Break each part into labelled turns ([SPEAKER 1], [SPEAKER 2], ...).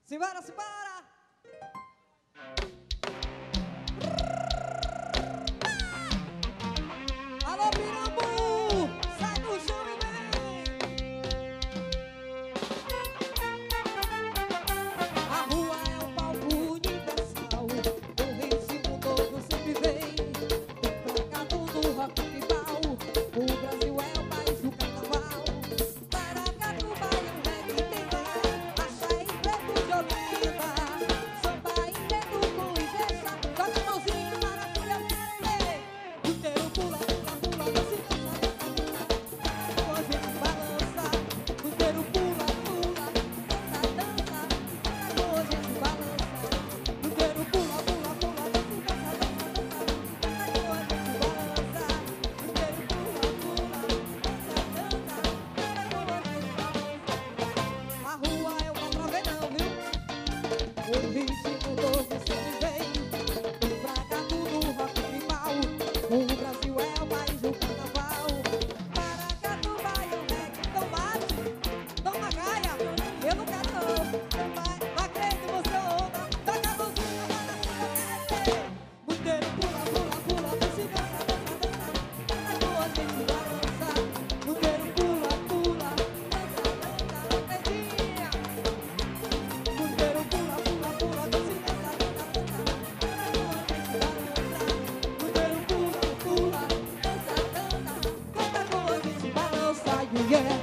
[SPEAKER 1] Simbora, simbora! Alô, Pirambu! Sai do chão e vem! A rua é um palco universal, o ritmo todo sempre vem. Tocado do rock tribal, o Brasil é o país do carnaval. Maracatu, baião, reggae, tem lá, axé e preto de Olinda. Samba, enredo, com ligeira, joga a mãozinha, maravilha, lelê. O inteiro pula, pula, pula, dança, dança, dança. Com a gente balança, o inteiro pula, pula, dança, dança. Com a gente balança, o inteiro pula, pula, pula, dança, dança, dança. Com a gente balança, o inteiro pula, pula, dança, dança. Com a gente balança. A rua é uma provenão, viu? O ritmo todo sempre vem. Pra cá tudo rock tribal. O Brasil é o país do carnaval. Maracatu, baião, reggae, tomate, toma gaia. Eu não quero não. Vai crer que você ouva. Toca a mãozinha, maravilha, o inteiro pula, pula, pula, dança, dança, dança, dança. Com a gente balança. O inteiro pula, pula, dança, dança, pedinha. O inteiro pula, pula, pula, dança, dança, dança, dança. Com a gente balança. O inteiro pula, pula, dança, dança. Canta com a gente balança, yeah.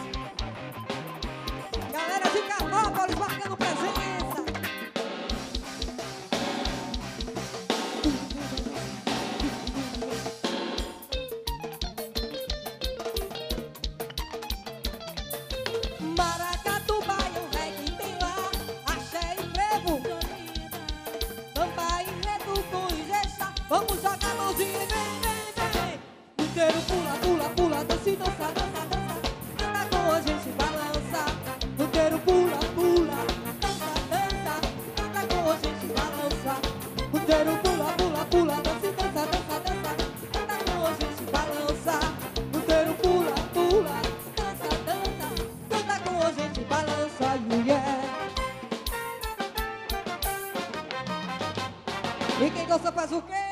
[SPEAKER 1] Galera de Carnópolis marcando presença. Maracatu, baião, reggae, tem lá, axé e frevo. Samba, enredo, com ligeira, vamos jogar a mãozinha e vem, vem, vem. O inteiro pula, pula, pula, dança, dança, dança, dança. Canta com a gente balança. O inteiro pula, pula, dança, dança. Canta com a gente balança. O inteiro pula, pula, pula, dança, dança, dança, dança. Canta com a gente balança. O inteiro pula, pula, dança, dança. Canta com a gente balança, yeah. E quem gosta faz o quê?